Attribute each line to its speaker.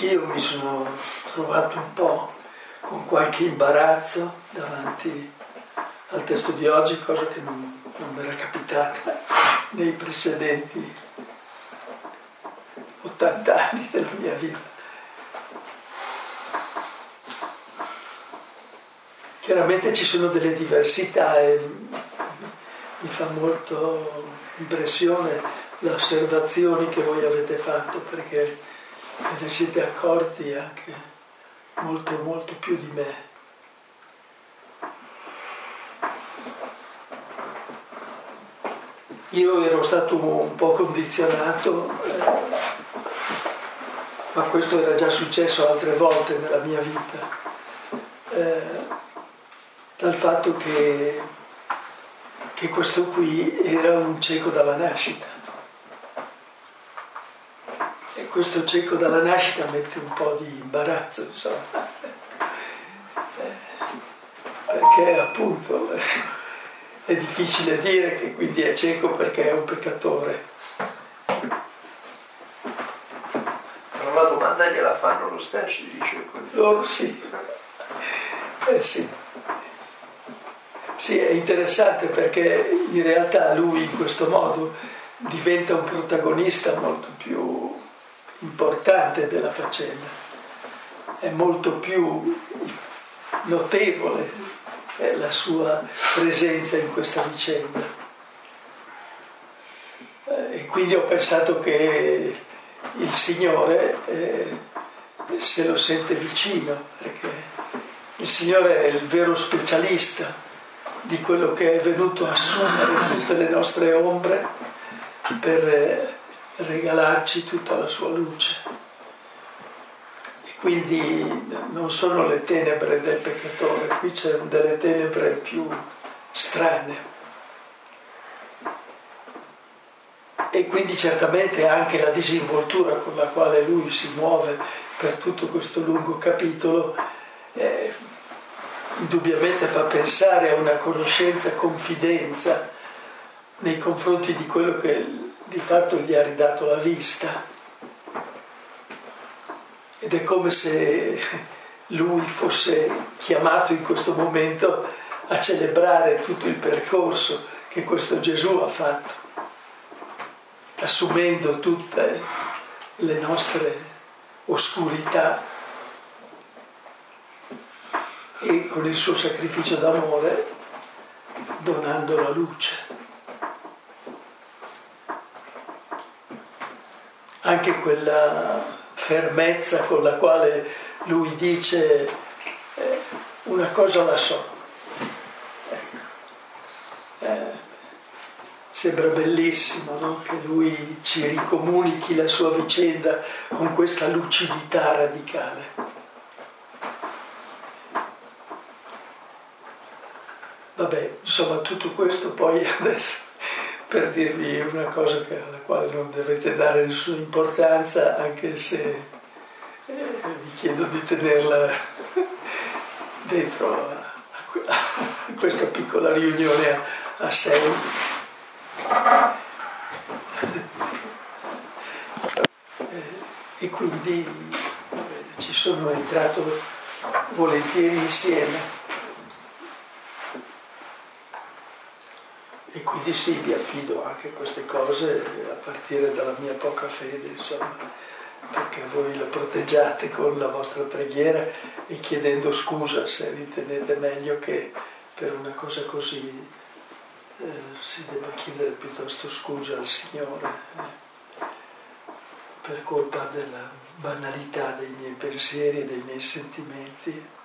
Speaker 1: anch'io mi sono trovato un po' con qualche imbarazzo davanti al testo di oggi, cosa che non mi era capitata nei precedenti 80 anni della mia vita. Chiaramente ci sono delle diversità e mi fa molto impressione le osservazioni che voi avete fatto, perché ve ne siete accorti anche molto, molto più di me. Io ero stato un po' condizionato, ma questo era già successo altre volte nella mia vita, dal fatto che questo qui era un cieco dalla nascita. E questo cieco dalla nascita mette un po' di imbarazzo, insomma, perché appunto è difficile dire che quindi è cieco perché è un peccatore.
Speaker 2: Però la domanda gliela fanno lo stesso, dice così.
Speaker 1: Loro sì. Sì. Sì, è interessante perché in realtà lui in questo modo diventa un protagonista molto più importante della faccenda, è molto più notevole la sua presenza in questa vicenda. E quindi ho pensato che il Signore se lo sente vicino, perché il Signore è il vero specialista di quello che è venuto a assumere tutte le nostre ombre per regalarci tutta la sua luce. E quindi non sono le tenebre del peccatore, qui c'è delle tenebre più strane. E quindi certamente anche la disinvoltura con la quale lui si muove per tutto questo lungo capitolo indubbiamente fa pensare a una conoscenza, confidenza nei confronti di quello che di fatto gli ha ridato la vista. Ed è come se lui fosse chiamato in questo momento a celebrare tutto il percorso che questo Gesù ha fatto, assumendo tutte le nostre oscurità e con il suo sacrificio d'amore donando la luce. Anche quella fermezza con la quale lui dice una cosa la so. Sembra bellissimo, no? Che lui ci ricomunichi la sua vicenda con questa lucidità radicale. Vabbè, insomma, tutto questo poi adesso per dirvi una cosa alla quale non dovete dare nessuna importanza, anche se vi chiedo di tenerla dentro a questa piccola riunione a sé. E quindi ci sono entrato volentieri insieme. E quindi sì, vi affido anche queste cose a partire dalla mia poca fede, insomma, perché voi la proteggiate con la vostra preghiera e chiedendo scusa se ritenete meglio che per una cosa così si debba chiedere piuttosto scusa al Signore per colpa della banalità dei miei pensieri e dei miei sentimenti.